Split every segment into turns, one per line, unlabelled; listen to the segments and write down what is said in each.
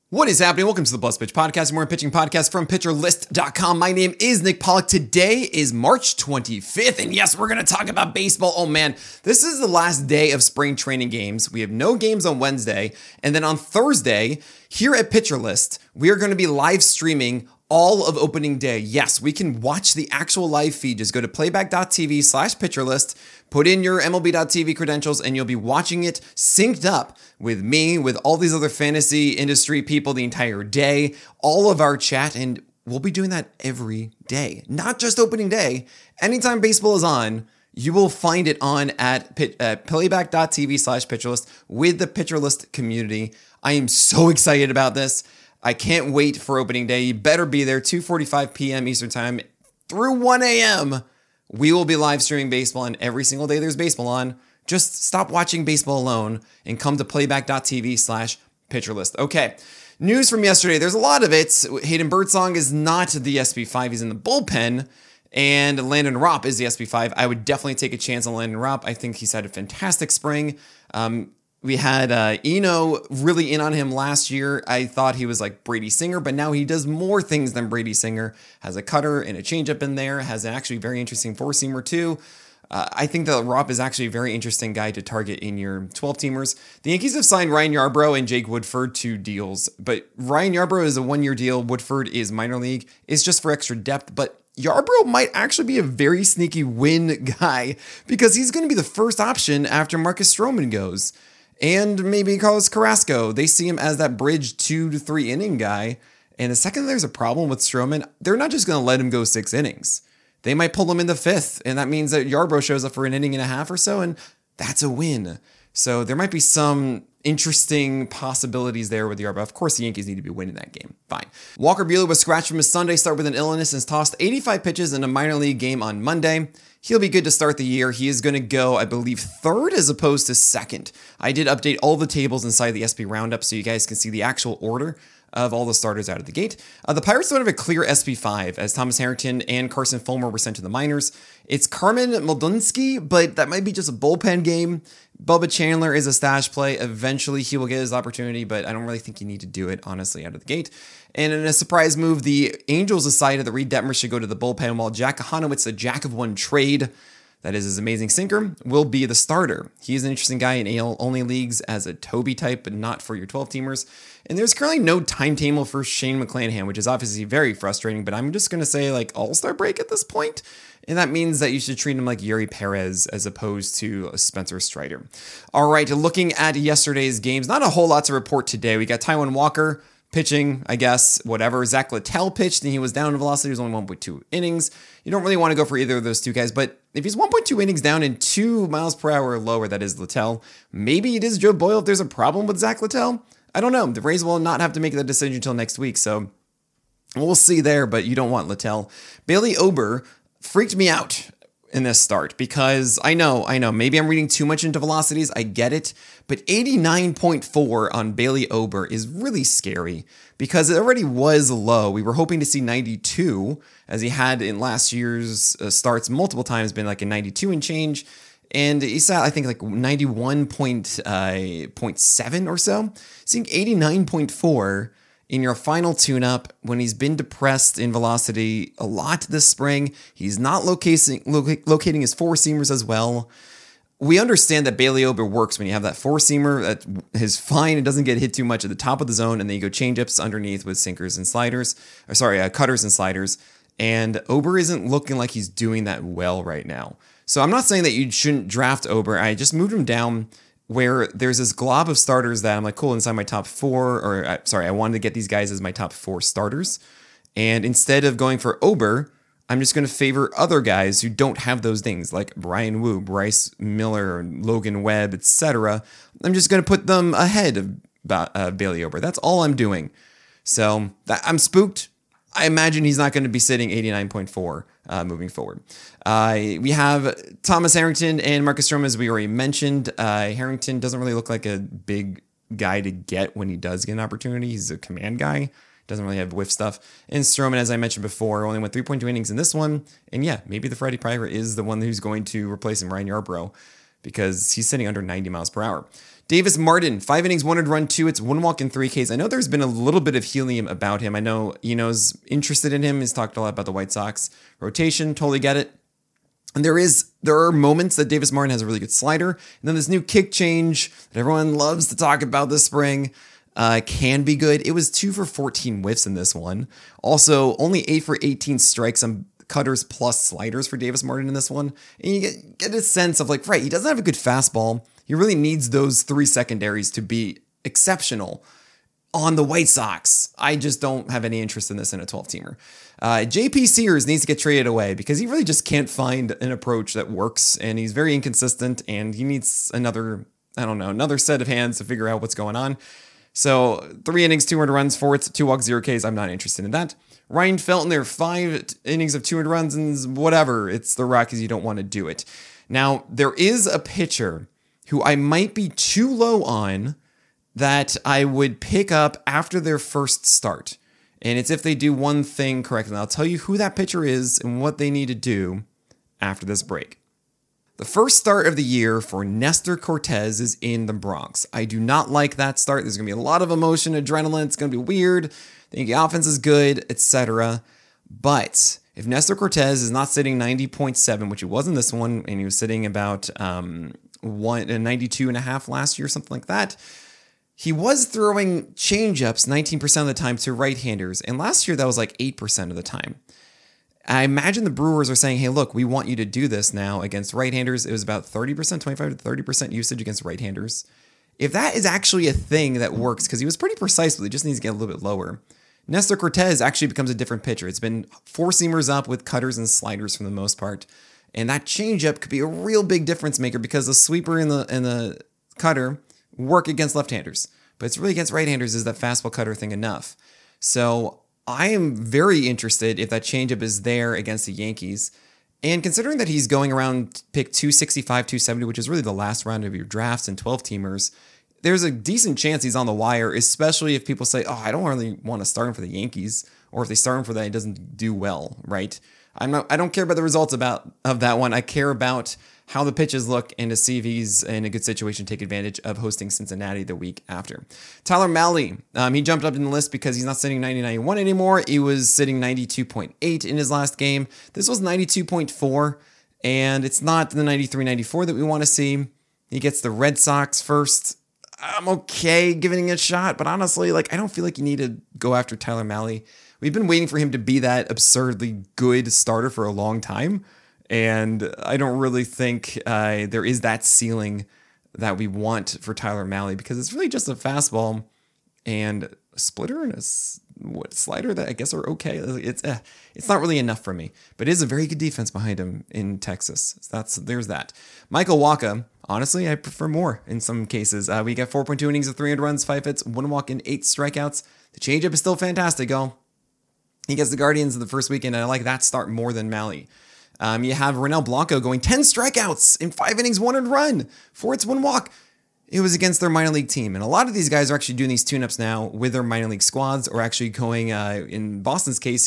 What is happening? Welcome to the Plus Pitch Podcast, more pitching podcast from PitcherList.com. My name is Nick Pollock. Today is March 25th, and yes, we're going to talk about baseball. Oh man, this is the last day of spring training games. We have no games on Wednesday, and then on Thursday, here at PitcherList, we are going to be live streaming all of opening day. Yes, we can watch the actual live feed. Just go to playback.tv/PitcherList, put in your MLB.tv credentials, and you'll be watching it synced up with me, with all these other fantasy industry people the entire day, all of our chat, and we'll be doing that every day. Not just opening day. Anytime baseball is on, you will find it on at playback.tv/PitcherList with the PitcherList community. I am so excited about this. I can't wait for opening day. You better be there, 2:45 p.m. Eastern Time through 1 a.m. We will be live streaming baseball, and every single day there's baseball on. Just stop watching baseball alone and come to playback.tv/PitcherList. Okay, news from yesterday. There's a lot of it. Hayden Birdsong is not the SP5. He's in the bullpen. And Landon Ropp is the SP5. I would definitely take a chance on Landon Ropp. I think he's had a fantastic spring. We had Eno really in on him last year. I thought he was like Brady Singer, but now he does more things than Brady Singer. Has a cutter and a changeup in there. Has an actually very interesting four-seamer too. I think that Ropp is actually a very interesting guy to target in your 12-teamers. The Yankees have signed Ryan Yarbrough and Jake Woodford to deals, but Ryan Yarbrough is a one-year deal. Woodford is minor league. It's just for extra depth, but Yarbrough might actually be a very sneaky win guy because he's going to be the first option after Marcus Stroman goes. And maybe Carlos Carrasco. They see him as that bridge 2 to 3 inning guy. And the second there's a problem with Stroman, they're not just going to let him go 6 innings. They might pull him in the 5th. And that means that Yarbrough shows up for an inning and a half or so. And that's a win. So there might be some interesting possibilities there with Yarbrough. Of course, the Yankees need to be winning that game. Fine. Walker Buehler was scratched from his Sunday start with an illness and tossed 85 pitches in a minor league game on Monday. He'll be good to start the year. He is going to go, I believe, 3rd as opposed to 2nd. I did update all the tables inside the SP Roundup so you guys can see the actual order of all the starters out of the gate. The Pirates don't have a clear SP5 as Thomas Harrington and Carson Fulmer were sent to the minors. It's Carmen Moldunsky, but that might be just a bullpen game. Bubba Chandler is a stash play. Eventually he will get his opportunity, but I don't really think you need to do it, honestly, out of the gate. And in a surprise move, the Angels decided that Reed Detmer should go to the bullpen while Jack Hanowitz, a jack-of-one trade, that is his amazing sinker, will be the starter. He's an interesting guy in AL-only leagues as a Toby type, but not for your 12-teamers. And there's currently no timetable for Shane McClanahan, which is obviously very frustrating, but I'm just going to say like all-star break at this point. And that means that you should treat him like Yuri Perez as opposed to Spencer Strider. All right, looking at yesterday's games, not a whole lot to report today. We got Taijuan Walker pitching, I guess, whatever. Zach Littell pitched, and he was down in velocity. He was only 1.2 innings. You don't really want to go for either of those two guys, but if he's 1.2 innings down and 2 miles per hour or lower, that is Littell, maybe it is Joe Boyle if there's a problem with Zach Littell. I don't know. The Rays will not have to make that decision until next week, so we'll see there, but you don't want Littell. Bailey Ober freaked me out in this start because I know, maybe I'm reading too much into velocities. I get it, but 89.4 on Bailey Ober is really scary because it already was low. We were hoping to see 92 as he had in last year's starts multiple times, been like a 92 and change. And he sat, I think, like 91.7 or so. Seeing 89.4 in your final tune-up when he's been depressed in velocity a lot this spring. He's not locating his four-seamers as well. We understand that Bailey Ober works when you have that four-seamer that is fine. It doesn't get hit too much at the top of the zone, and then you go change-ups underneath with sinkers and sliders. Cutters and sliders. And Ober isn't looking like he's doing that well right now. So I'm not saying that you shouldn't draft Ober. I just moved him down where there's this glob of starters that I'm like, cool, inside my top 4, I wanted to get these guys as my top 4 starters. And instead of going for Ober, I'm just going to favor other guys who don't have those things, like Brian Wu, Bryce Miller, Logan Webb, etc. I'm just going to put them ahead of Bailey Ober. That's all I'm doing. So I'm spooked. I imagine he's not going to be sitting 89.4 moving forward. We have Thomas Harrington and Marcus Stroman, as we already mentioned. Harrington doesn't really look like a big guy to get when he does get an opportunity. He's a command guy. Doesn't really have whiff stuff. And Stroman, as I mentioned before, only went 3.2 innings in this one. And yeah, maybe the Friday Pryor is the one who's going to replace him, Ryan Yarbrough, because he's sitting under 90 miles per hour. Davis Martin, 5 innings, 1 run, 2 hits, 1 walk, and 3 Ks. I know there's been a little bit of helium about him. I know Eno's interested in him. He's talked a lot about the White Sox rotation. Totally get it. And there are moments that Davis Martin has a really good slider. And then this new kick change that everyone loves to talk about this spring can be good. It was 2 for 14 whiffs in this one. Also, only 8 for 18 strikes on cutters plus sliders for Davis Martin in this one. And you get a sense of like, right, he doesn't have a good fastball. He really needs those 3 secondaries to be exceptional on the White Sox. I just don't have any interest in this in a 12-teamer. JP Sears needs to get traded away because he really just can't find an approach that works, and he's very inconsistent, and he needs another set of hands to figure out what's going on. So 3 innings, 200 runs, 4 hits, 2 walks, 0 Ks. I'm not interested in that. Ryan Felton, there 5 innings of 200 runs and whatever. It's the Rockies. You don't want to do it. Now, there is a pitcher who I might be too low on that I would pick up after their first start. And it's if they do one thing correctly. I'll tell you who that pitcher is and what they need to do after this break. The first start of the year for Nestor Cortes is in the Bronx. I do not like that start. There's going to be a lot of emotion, adrenaline. It's going to be weird. I think the offense is good, etc. But if Nestor Cortes is not sitting 90.7, which he was in this one, and he was sitting about 92.5 last year, something like that, he was throwing changeups 19% of the time to right-handers, and last year that was like 8% of the time. I imagine the Brewers are saying, hey, look, we want you to do this now against right-handers. It was about 30%, 25 to 30% usage against right-handers. If that is actually a thing that works, because he was pretty precise, but he just needs to get a little bit lower, Nestor Cortes actually becomes a different pitcher. It's been 4-seamers up with cutters and sliders for the most part, and that changeup could be a real big difference maker because the sweeper and the cutter work against left-handers, but it's really against right-handers. Is that fastball cutter thing enough? So I am very interested if that changeup is there against the Yankees. And considering that he's going around pick 265, 270, which is really the last round of your drafts and 12-teamers, there's a decent chance he's on the wire, especially if people say, oh, I don't really want to start him for the Yankees, or if they start him for that, he doesn't do well, right? I don't care about the results of that one. I care about how the pitches look and to see if he's in a good situation to take advantage of hosting Cincinnati the week after. Tyler Mahle, he jumped up in the list because he's not sitting 90-91 anymore. He was sitting 92.8 in his last game. This was 92.4, and it's not the 93-94 that we want to see. He gets the Red Sox first. I'm okay giving it a shot, but honestly, I don't feel like you need to go after Tyler Mahle. We've been waiting for him to be that absurdly good starter for a long time, and I don't really think there is that ceiling that we want for Tyler Mahle because it's really just a fastball and a splitter and a slider that I guess are okay. It's not really enough for me, but it is a very good defense behind him in Texas. There's that. Michael Wacha, honestly, I prefer more in some cases. We got 4.2 innings of 300 runs, 5 hits, 1 walk, and 8 strikeouts. The changeup is still fantastic, y'all. He gets the Guardians in the first weekend, and I like that start more than Mahle. You have Ronel Blanco going 10 strikeouts in 5 innings, 1 run, 4 hits, 1 walk. It was against their minor league team. And a lot of these guys are actually doing these tune-ups now with their minor league squads, or actually going, in Boston's case,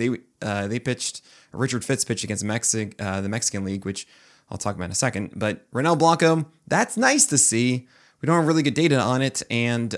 they pitched, Richard Fitz pitched against the Mexican League, which I'll talk about in a second. But Ronel Blanco, that's nice to see. We don't have really good data on it, and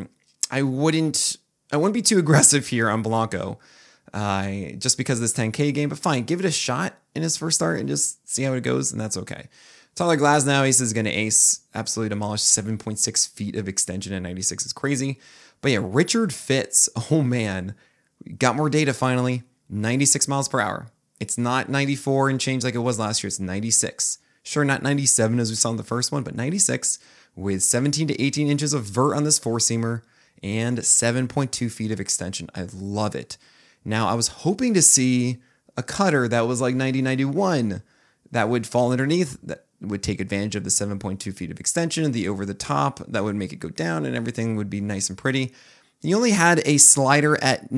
I wouldn't be too aggressive here on Blanco. Just because of this 10K game, but fine, give it a shot in his first start and just see how it goes, and that's okay. Tyler Glasnow, he says he's going to ace, absolutely demolish 7.6 feet of extension at 96 is crazy. But yeah, Richard Fitz, oh man, we got more data finally, 96 miles per hour. It's not 94 and change like it was last year, it's 96. Sure, not 97 as we saw in the first one, but 96 with 17 to 18 inches of vert on this 4-seamer and 7.2 feet of extension. I love it. Now, I was hoping to see a cutter that was like 90-91 that would fall underneath, that would take advantage of the 7.2 feet of extension, the over the top, that would make it go down and everything would be nice and pretty. He only had a slider at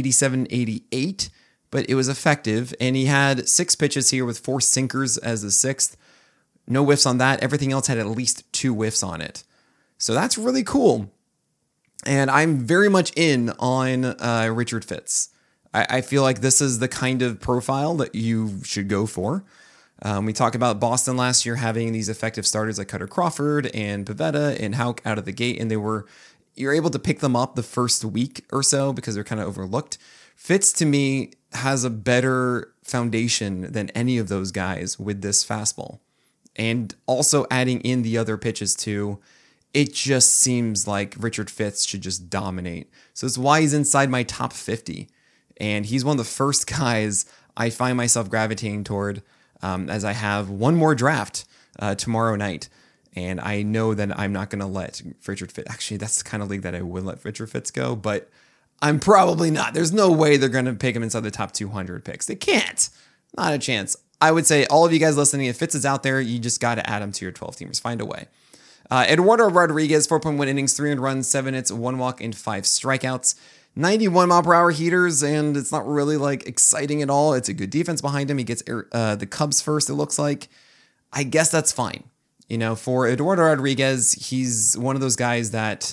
87-88, but it was effective, and he had 6 pitches here with 4 sinkers as the 6th. No whiffs on that. Everything else had at least 2 whiffs on it. So that's really cool. And I'm very much in on Richard Fitz. I feel like this is the kind of profile that you should go for. We talk about Boston last year having these effective starters like Cutter Crawford and Pivetta and Houck out of the gate, and you're able to pick them up the first week or so because they're kind of overlooked. Fitz, to me, has a better foundation than any of those guys with this fastball. And also adding in the other pitches too, it just seems like Richard Fitz should just dominate. So it's why he's inside my top 50. And he's one of the first guys I find myself gravitating toward as I have one more draft tomorrow night. And I know that I'm not going to let Richard Fitz. Actually, that's the kind of league that I would let Richard Fitz go, but I'm probably not. There's no way they're going to pick him inside the top 200 picks. They can't. Not a chance. I would say all of you guys listening, if Fitz is out there, you just got to add him to your 12 teamers. Find a way. Eduardo Rodriguez, 4.1 innings, 3 earned runs, 7 hits, 1 walk, and 5 strikeouts. 91 mile per hour heaters, and it's not really like exciting at all. It's a good defense behind him. He gets the Cubs first, it looks like. I guess that's fine. For Eduardo Rodriguez, he's one of those guys that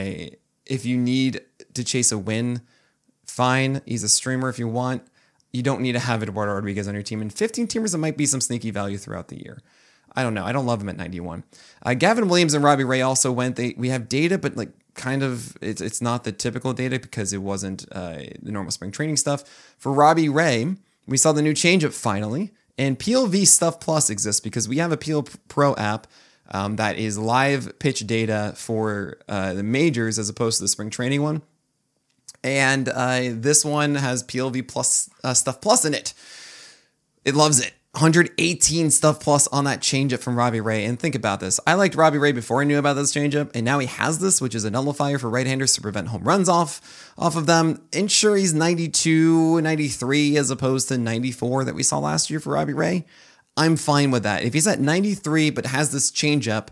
if you need to chase a win, fine. He's a streamer if you want. You don't need to have Eduardo Rodriguez on your team. And 15 teamers, it might be some sneaky value throughout the year. I don't know. I don't love him at 91. Gavin Williams and Robbie Ray also went. We have data, but kind of it's not the typical data because it wasn't the normal spring training stuff. For Robbie Ray, we saw the new changeup finally. And PLV Stuff Plus exists because we have a PL Pro app that is live pitch data for the majors as opposed to the spring training one. And this one has PLV Plus Stuff Plus in it. It loves it. 118 Stuff Plus on that changeup from Robbie Ray. And think about this. I liked Robbie Ray before I knew about this changeup, and now he has this, which is a nullifier for right-handers to prevent home runs off of them. And sure, he's 92, 93 as opposed to 94 that we saw last year for Robbie Ray. I'm fine with that. If he's at 93 but has this changeup,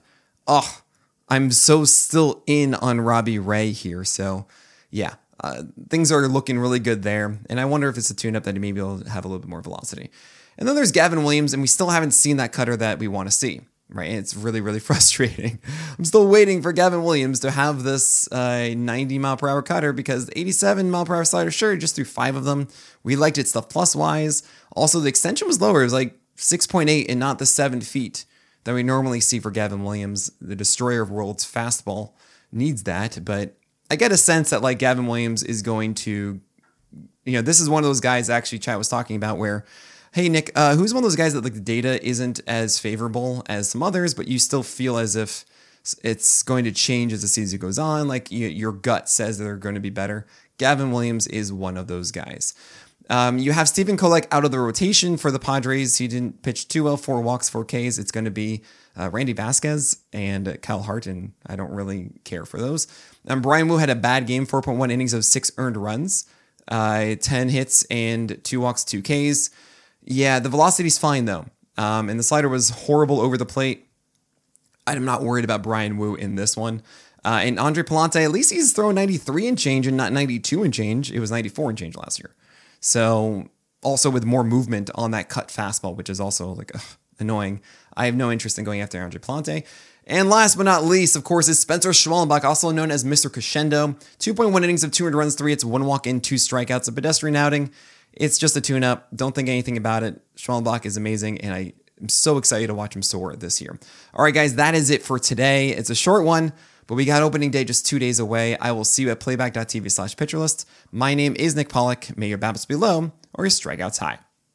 I'm so still in on Robbie Ray here. So, yeah. Things are looking really good there, and I wonder if it's a tune-up that maybe will have a little bit more velocity. And then there's Gavin Williams, and we still haven't seen that cutter that we want to see, right? And it's really, really frustrating. I'm still waiting for Gavin Williams to have this 90 mile per hour cutter because the 87 mile per hour slider, sure, just threw 5 of them. We liked it Stuff Plus wise. Also, the extension was lower. It was like 6.8 and not the 7 feet that we normally see for Gavin Williams. The destroyer of worlds fastball needs that, but I get a sense that Gavin Williams is going to, this is one of those guys actually Chat was talking about where, hey, Nick, who's one of those guys that the data isn't as favorable as some others, but you still feel as if it's going to change as the season goes on? Your gut says that they're going to be better. Gavin Williams is one of those guys. You have Stephen Kolek out of the rotation for the Padres. He didn't pitch too well, 4 walks, 4 Ks. It's going to be Randy Vasquez and Kyle Hart, and I don't really care for those. Brian Wu had a bad game, 4.1 innings of 6 earned runs, 10 hits and 2 walks, 2 Ks. Yeah, the velocity's fine though. And the slider was horrible over the plate. I'm not worried about Brian Wu in this one. And Andre Palante, at least he's throwing 93 and change and not 92 and change. It was 94 and change last year. So also with more movement on that cut fastball, which is also annoying. I have no interest in going after Andre Palante. And last but not least, of course, is Spencer Schwellenbach, also known as Mr. Crescendo. 2.1 innings of 200 runs, 3 hits, 1 walk, and 2 strikeouts. A pedestrian outing. It's just a tune-up. Don't think anything about it. Schwellenbach is amazing, and I am so excited to watch him soar this year. All right, guys, that is it for today. It's a short one, but we got opening day just 2 days away. I will see you at playback.tv/pitcherlist. My name is Nick Pollock. May your BABIPs be low or your strikeouts high.